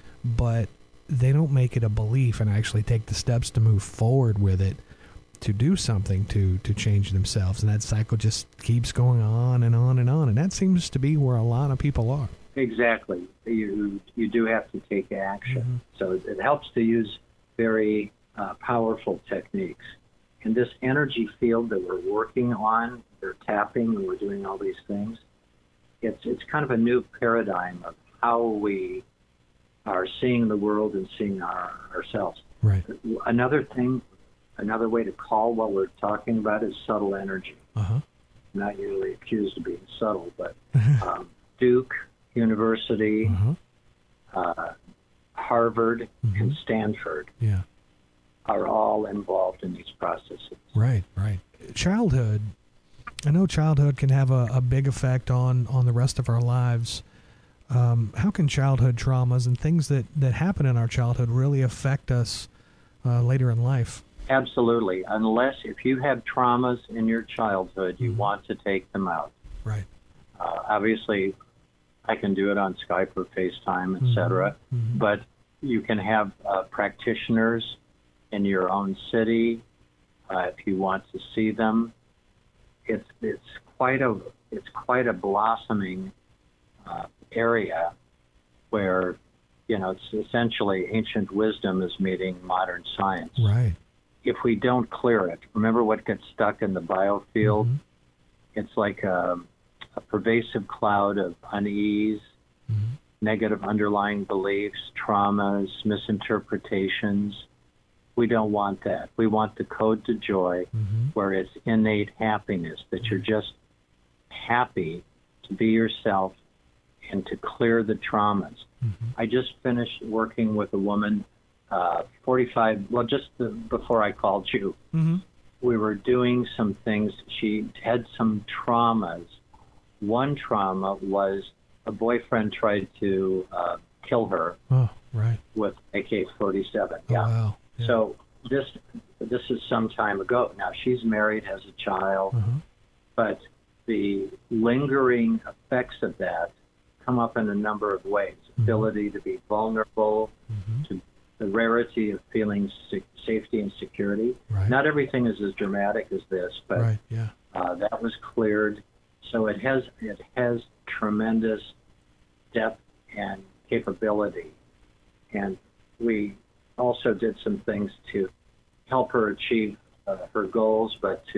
but they don't make it a belief and actually take the steps to move forward with it, to do something to to change themselves. And that cycle just keeps going on and on and on. And that seems to be where a lot of people are.
Exactly. You you do have to take action. Mm-hmm. So it helps to use very uh, powerful techniques. And this energy field that we're working on, we're tapping and we're doing all these things, it's it's kind of a new paradigm of how we are seeing the world and seeing our, ourselves.
Right.
Another thing, another way to call what we're talking about is subtle energy.
Uh-huh.
I'm not usually accused of being subtle, but um, Duke University, uh-huh. uh, Harvard, mm-hmm. and Stanford
yeah.
are all involved in these processes.
Right, right. Childhood, I know childhood can have a, a big effect on, on the rest of our lives. Um, how can childhood traumas and things that, that happen in our childhood really affect us uh, later in life?
Absolutely. Unless if you have traumas in your childhood, you mm-hmm. want to take them out.
Right.
Uh, obviously, I can do it on Skype or FaceTime, et cetera. Mm-hmm. But you can have uh, practitioners in your own city uh, if you want to see them. It's it's quite a it's quite a blossoming uh, area where, you know, it's essentially ancient wisdom is meeting modern science.
Right.
If we don't clear it, remember what gets stuck in the biofield? Mm-hmm. It's like a, a pervasive cloud of unease, mm-hmm. negative underlying beliefs, traumas, misinterpretations. We don't want that. We want the code to joy, mm-hmm. where it's innate happiness, that mm-hmm. you're just happy to be yourself and to clear the traumas. Mm-hmm. I just finished working with a woman, uh, forty-five, well, just the, before I called you. Mm-hmm. We were doing some things. She had some traumas. One trauma was a boyfriend tried to uh, kill her
oh, right.
with A K forty-seven.
Oh,
yeah.
Wow. Yeah.
So this this is some time ago. Now, she's married, has a child, mm-hmm. but the lingering effects of that come up in a number of ways. Mm-hmm. Ability to be vulnerable, mm-hmm. to the rarity of feeling se- safety and security.
Right.
Not everything is as dramatic as this, but
right. yeah.
uh, that was cleared. So it has it has tremendous depth and capability. And we also did some things to help her achieve uh, her goals, but to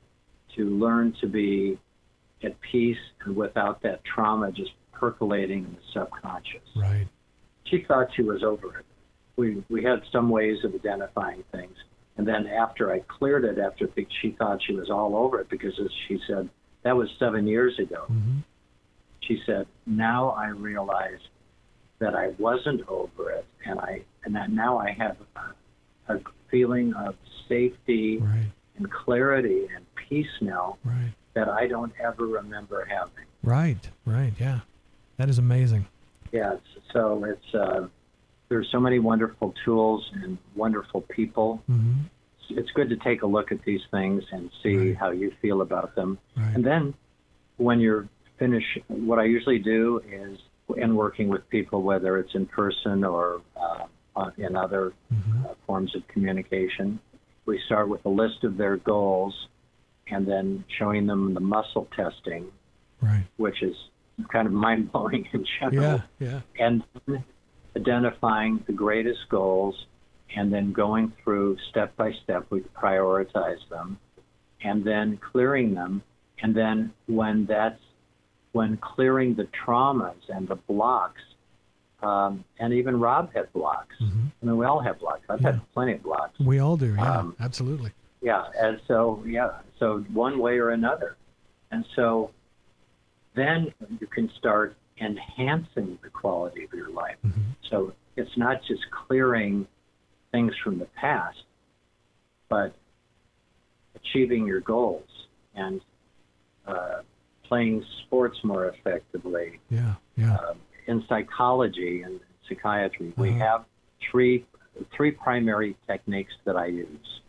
to learn to be at peace and without that trauma just percolating in the subconscious.
Right.
She thought she was over it. We we had some ways of identifying things. And then after I cleared it, after she thought she was all over it, because as she said, that was seven years ago. Mm-hmm. She said, now I realize that I wasn't over it, and I and that now I have a, a feeling of safety
right.
and clarity and peace now
right.
that I don't ever remember having.
Right, right, yeah. That is amazing.
Yeah, so it's uh, there's so many wonderful tools and wonderful people. Mm-hmm. It's good to take a look at these things and see right. how you feel about them.
Right.
And then when you're finished, what I usually do is, in working with people, whether it's in person or uh, in other mm-hmm. uh, forms of communication, we start with a list of their goals and then showing them the muscle testing,
right.
which is kind of mind-blowing in general.
Yeah, yeah.
And identifying the greatest goals and then going through step by step, we prioritize them, and then clearing them And then when that's, when clearing the traumas and the blocks, um, and even Rob had blocks.
Mm-hmm.
I mean, we all have blocks. I've
Yeah.
had plenty of blocks.
We all do, yeah,
Um,
absolutely.
Yeah, and so, yeah, so one way or another. And so then you can start enhancing the quality of your life.
Mm-hmm.
So it's not just clearing things from the past, but achieving your goals and uh, playing sports more effectively.
Yeah, yeah.
Uh, in psychology and psychiatry, we
Uh-huh.
have three three primary techniques that I use.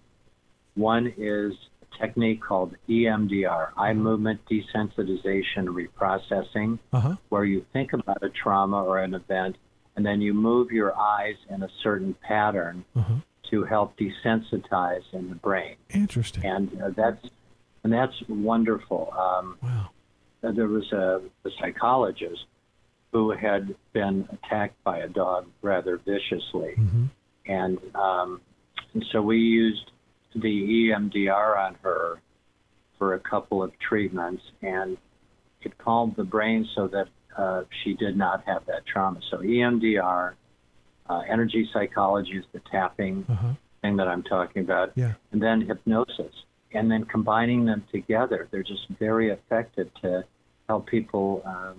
One is a technique called E M D R, eye movement desensitization reprocessing,
Uh-huh.
where you think about a trauma or an event, and then you move your eyes in a certain pattern
Uh-huh.
to help desensitize in the brain,
Interesting.
and uh, that's and that's wonderful. Um,
Wow.
there was a, a psychologist who had been attacked by a dog rather viciously,
Mm-hmm.
and um, and so we used the E M D R on her for a couple of treatments, and it calmed the brain so that uh, she did not have that trauma. So E M D R, uh, energy psychology is the tapping
Uh-huh.
thing that I'm talking about,
Yeah.
and then hypnosis. And then combining them together, they're just very effective to help people, um,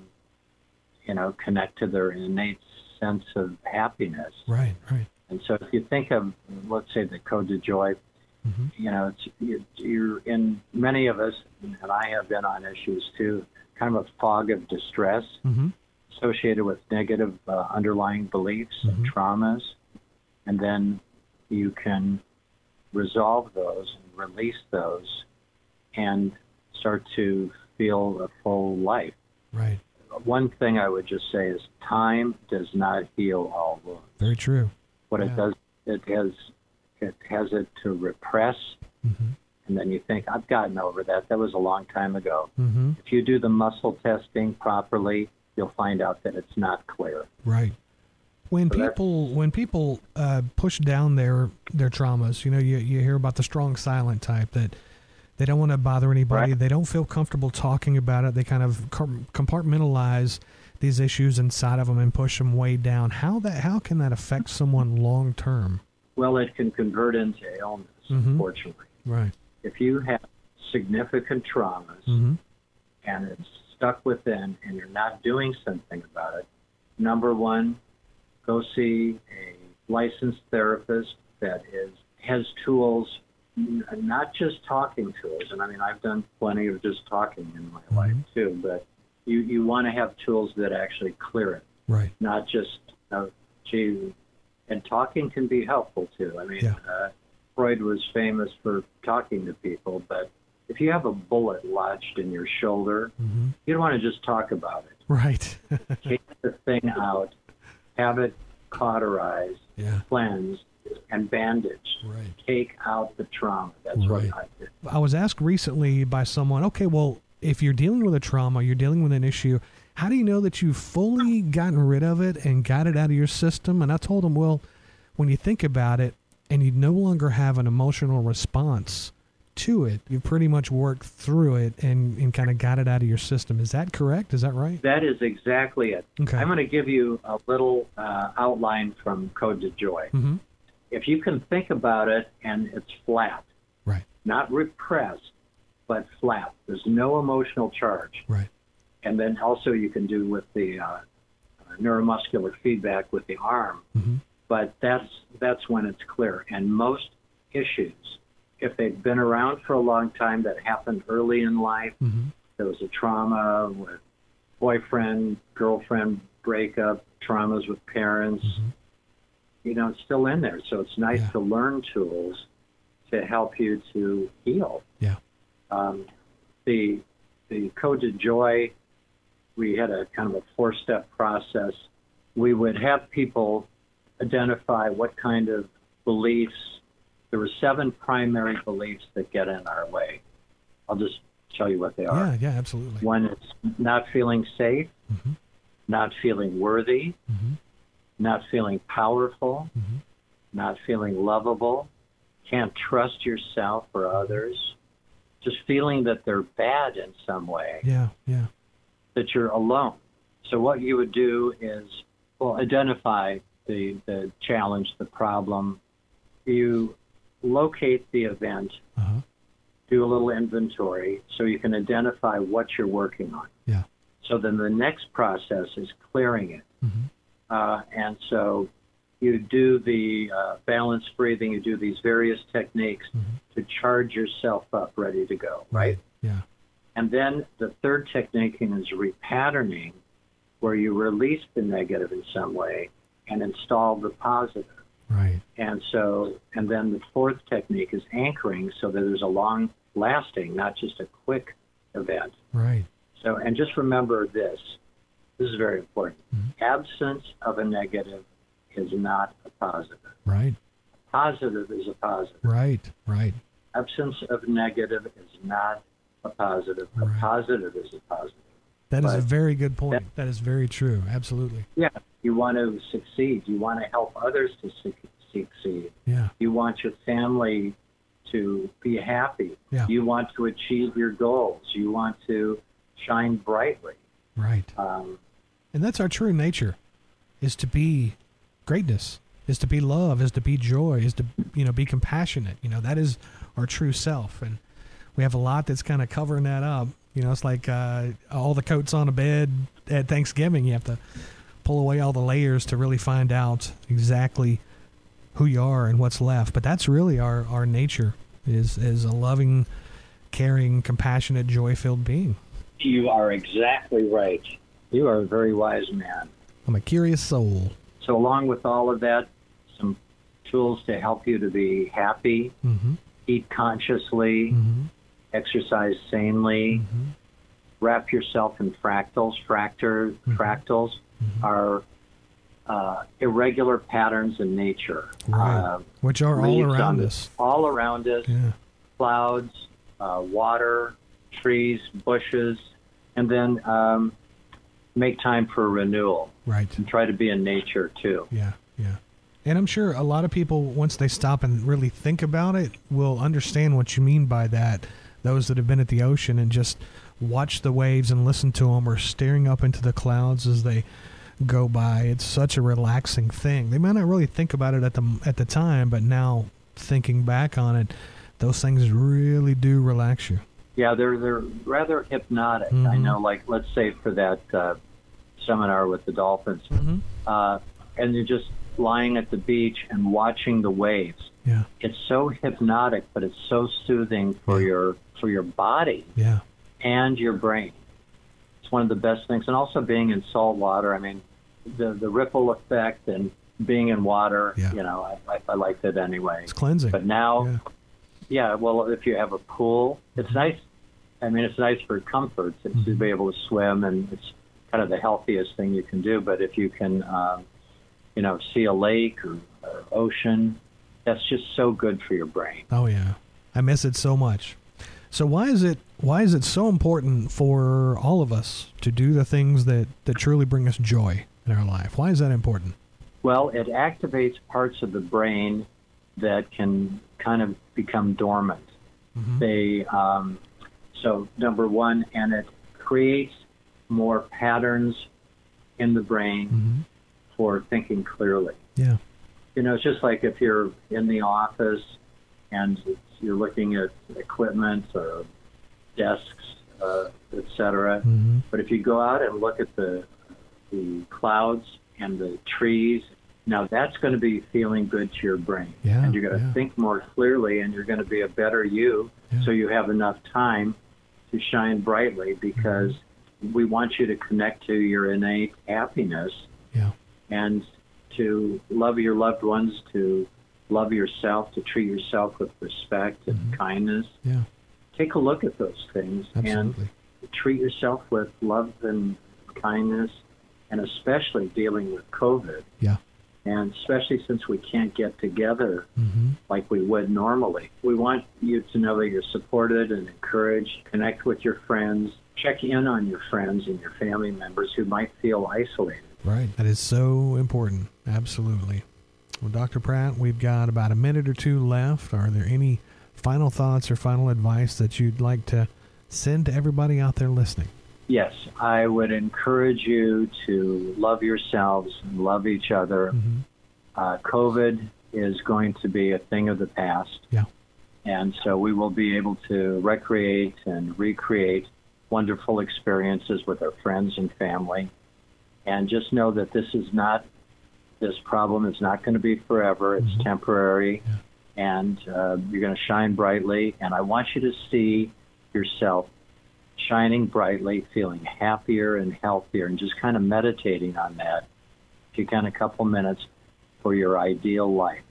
you know, connect to their innate sense of happiness.
Right, right.
And so if you think of, let's say, the Code to Joy,
Mm-hmm.
you know, it's, you- you're in, many of us, and I have been on issues too, kind of a fog of distress
Mm-hmm.
associated with negative uh, underlying beliefs
Mhm.
and traumas. And then you can resolve those and release those and start to feel a full life.
Right.
One thing I would just say is time does not heal all wounds.
Very true.
What
Yeah.
it does, it has it has it to repress,
Mm-hmm.
and then you think, I've gotten over that. That was a long time ago.
Mm-hmm.
If you do the muscle testing properly, you'll find out that it's not clear.
Right. When
So that's-
people when people uh, push down their their traumas, you know, you you hear about the strong silent type that they don't want to bother anybody.
Right.
They don't feel comfortable talking about it. They kind of com- compartmentalize these issues inside of them and push them way down. How that how can that affect someone long term?
Well, it can convert into illness,
Mhm.
unfortunately.
Right.
If you have significant traumas
Mm-hmm.
and it's stuck within and you're not doing something about it, number one, go see a licensed therapist that is has tools, n- not just talking tools. And I mean, I've done plenty of just talking in my
Mhm.
life too, but you, you want to have tools that actually clear it,
Right.
not just, uh, gee, and talking can be helpful too. I mean,
Yeah.
uh, Freud was famous for talking to people, but if you have a bullet lodged in your shoulder,
Mm-hmm.
you don't want to just talk about it.
Right.
Take the thing out, have it cauterized,
Yeah.
cleansed, and bandaged.
Right.
Take out the trauma. That's
Right.
what I did.
I was asked recently by someone, okay, well, if you're dealing with a trauma, you're dealing with an issue, how do you know that you've fully gotten rid of it and got it out of your system? And I told him, well, when you think about it and you no longer have an emotional response to it, you've pretty much worked through it and, and kind of got it out of your system. Is that correct? Is that right?
That is exactly it.
Okay.
I'm going to give you a little uh, outline from Code to Joy.
Mm-hmm.
If you can think about it and it's flat,
Right.
not repressed, but flat. There's no emotional charge.
Right.
And then also you can do with the uh, neuromuscular feedback with the arm.
Mm-hmm.
But that's that's when it's clear. And most issues, if they've been around for a long time, that happened early in life,
Mm-hmm.
there was a trauma with boyfriend, girlfriend breakup, traumas with parents,
Mm-hmm.
you know, it's still in there. So it's nice
Yeah.
to learn tools to help you to heal.
Yeah.
Um, the the Code to Joy, we had a kind of a four-step process. We would have people identify what kind of beliefs. There were seven primary beliefs that get in our way. I'll just tell you what they are.
Yeah, yeah, absolutely.
One is not feeling safe,
Mm-hmm.
not feeling worthy,
Mm-hmm.
not feeling powerful,
Mm-hmm.
not feeling lovable, can't trust yourself or others, just feeling that they're bad in some way,
Yeah, yeah.
that you're alone. So what you would do is, well, identify the, the challenge, the problem. You locate the event,
Uh-huh.
do a little inventory so you can identify what you're working on.
Yeah.
So then the next process is clearing it.
Mm-hmm.
Uh, and so you do the uh, balanced breathing, you do these various techniques
Mm-hmm.
to charge yourself up, ready to go, right?
Yeah.
And then the third technique is repatterning, where you release the negative in some way and install the positive.
Right.
And so, and then the fourth technique is anchoring, so that there's a long lasting, not just a quick event.
Right.
So, and just remember this, this is very important.
Mm-hmm.
Absence of a negative is not a positive.
Right.
Positive is a positive.
Right. Right.
Absence of negative is not a positive. A
Right.
positive is a positive.
That is a
But
very good point.
that-
That is very true. Absolutely.
Yeah, you want to succeed. You want to help others to su- succeed.
Yeah.
You want your family to be happy.
Yeah.
You want to achieve your goals. You want to shine brightly.
Right.
Um,
And that's our true nature, is to be greatness, is to be love, is to be joy, is to, you know, be compassionate. You know, that is our true self. And we have a lot that's kind of covering that up. You know, it's like uh, all the coats on a bed at Thanksgiving. You have to pull away all the layers to really find out exactly who you are and what's left. But that's really our, our nature, is, is a loving, caring, compassionate, joy-filled being.
you are exactly right. You are a very wise man.
I'm a curious soul.
So along with all of that, some tools to help you to be happy,
Mm-hmm.
eat consciously,
Mm-hmm.
exercise sanely,
Mm-hmm.
wrap yourself in fractals. Fractor,
Mm-hmm.
Fractals
Mm-hmm.
are uh, irregular patterns in nature.
Right.
Uh,
Which are all
leaves
around
on-
us.
All around us.
Yeah.
Clouds, uh, water, trees, bushes, and then um, make time for renewal.
Right.
And try to be in nature, too.
Yeah, yeah. And I'm sure a lot of people, once they stop and really think about it, will understand what you mean by that. Those that have been at the ocean and just watch the waves and listen to them, or staring up into the clouds as they go by. It's such a relaxing thing. They might not really think about it at the at the time, but now thinking back on it, those things really do relax you.
Yeah, they're they're rather hypnotic.
Mm-hmm.
I know, like, let's say for that uh, seminar with the dolphins,
Mm-hmm.
uh, and you're just lying at the beach and watching the waves.
Yeah,
It's so hypnotic, but it's so soothing for
Yeah.
your for your body
yeah,
and your brain. It's one of the best things. And also being in salt water, I mean, the the ripple effect and being in water,
Yeah.
you know, I, I, I liked it anyway.
it's cleansing.
But now,
Yeah.
yeah, well, if you have a pool, it's nice. I mean, it's nice for comfort to, to
Mhm.
be able to swim, and it's kind of the healthiest thing you can do. But if you can, um, you know, see a lake or, or ocean, that's just so good for your brain.
Oh yeah, I miss it so much. So why is it why is it so important for all of us to do the things that, that truly bring us joy in our life? Why is that important?
Well, it activates parts of the brain that can kind of become dormant.
Mm-hmm.
They, um, so number one, and it creates more patterns in the brain
Mm-hmm.
for thinking clearly.
Yeah.
You know, it's just like if you're in the office and you're looking at equipment or desks, uh, et cetera.
Mm-hmm.
But if you go out and look at the the clouds and the trees, now that's going to be feeling good to your brain.
Yeah,
and you're going to
yeah.
think more clearly, and you're going to be a better you,
Yeah.
so you have enough time to shine brightly, because
Mm-hmm.
we want you to connect to your innate happiness
Yeah.
and to love your loved ones, to love yourself, to treat yourself with respect and
Mhm.
kindness.
Yeah.
Take a look at those things
Absolutely.
and treat yourself with love and kindness, and especially dealing with COVID.
Yeah.
And especially since we can't get together
Mm-hmm.
like we would normally. We want you to know that you're supported and encouraged. Connect with your friends. Check in on your friends and your family members who might feel isolated.
Right. That is so important. Absolutely. Well, Doctor Pratt, we've got about a minute or two left. Are there any final thoughts or final advice that you'd like to send to everybody out there listening?
Yes, I would encourage you to love yourselves and love each other. Mm-hmm. Uh, COVID is going to be a thing of the past.
Yeah.
And so we will be able to recreate and recreate wonderful experiences with our friends and family. And just know that this is not, this problem is not going to be forever. It's mm-hmm. temporary. Yeah. And uh, you're going to shine brightly. And I want you to see yourself shining brightly, feeling happier and healthier, and just kind of meditating on that. If you can, a couple minutes for your ideal life.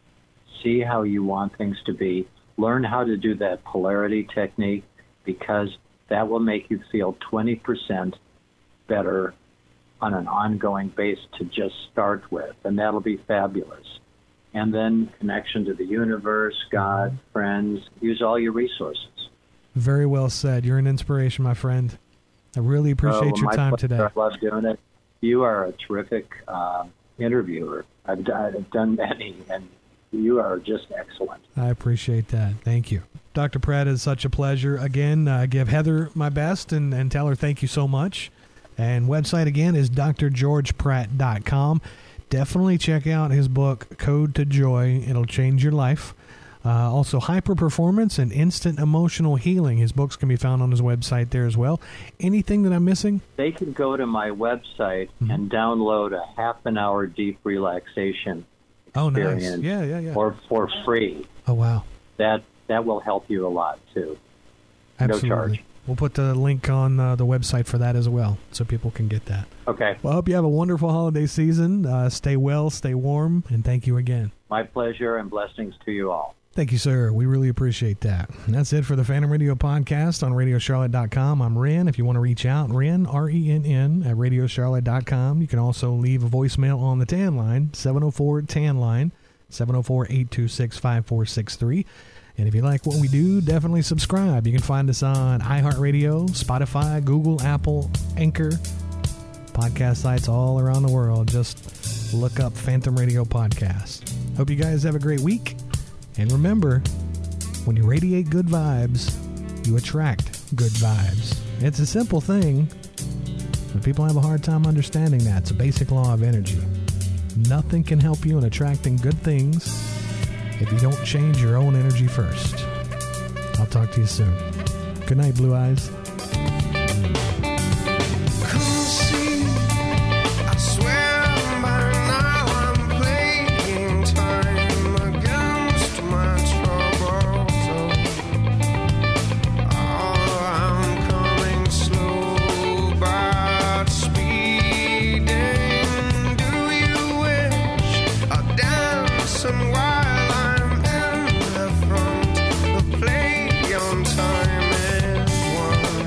See how you want things to be. Learn how to do that polarity technique, because that will make you feel twenty percent better on an ongoing base to just start with, and that'll be fabulous. And then connection to the universe, God, friends, use all your resources.
Very well said. You're an inspiration, my friend. I really appreciate
oh,
your time
pleasure.
today.
I love doing it. You are a terrific uh, interviewer. I've, I've done many, and you are just excellent.
I appreciate that. Thank you. Doctor Pratt, is such a pleasure. Again, uh, give Heather my best and, and tell her thank you so much. And website, again, is d r george pratt dot com. Definitely check out his book, Code to Joy. It'll change your life. Uh, also, Hyper Performance and Instant Emotional Healing. His books can be found on his website there as well. Anything that I'm missing?
They can go to my website mm-hmm. and download a half an hour deep relaxation
oh,
experience.
Nice. Yeah, yeah, yeah.
Or for free.
Oh, wow.
That that will help you a lot, too.
Absolutely.
No charge.
We'll put the link on uh, the website for that as well, so people can get that.
Okay.
Well, I hope you have a wonderful holiday season. Uh, stay well, stay warm, and thank you again.
My pleasure, and blessings to you all.
Thank you, sir. We really appreciate that. And that's it for the Phantom Radio podcast on radio charlotte dot com. I'm Ren. If you want to reach out, Ren, R E N N, at radio charlotte dot com. You can also leave a voicemail on the T A N line, seven oh four T A N line, seven oh four, eight two six, five four six three. And if you like what we do, definitely subscribe. You can find us on iHeartRadio, Spotify, Google, Apple, Anchor, podcast sites all around the world. Just look up Phantom Radio Podcast. Hope you guys have a great week. And remember, when you radiate good vibes, you attract good vibes. It's a simple thing, but people have a hard time understanding that. It's a basic law of energy. Nothing can help you in attracting good things if you don't change your own energy first. I'll talk to you soon. Good night, Blue Eyes.
While I'm in the front, the play on time is one.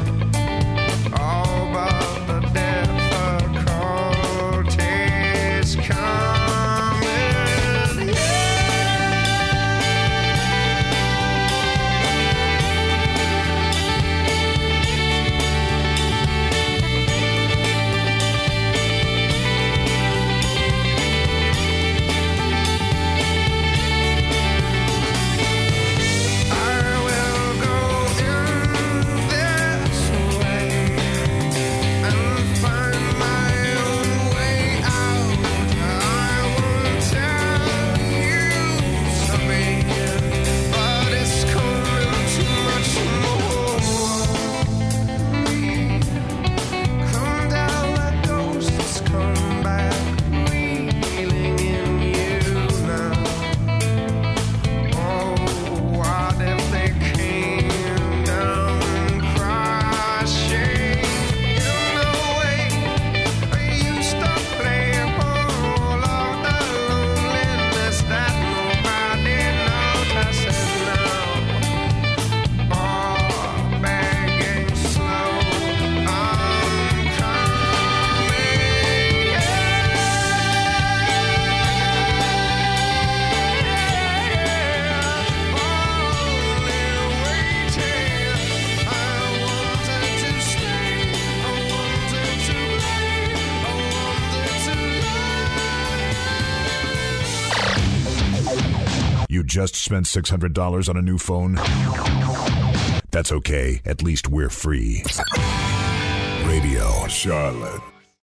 You just spent six hundred dollars on a new phone? That's okay. At least we're free. Radio Charlotte.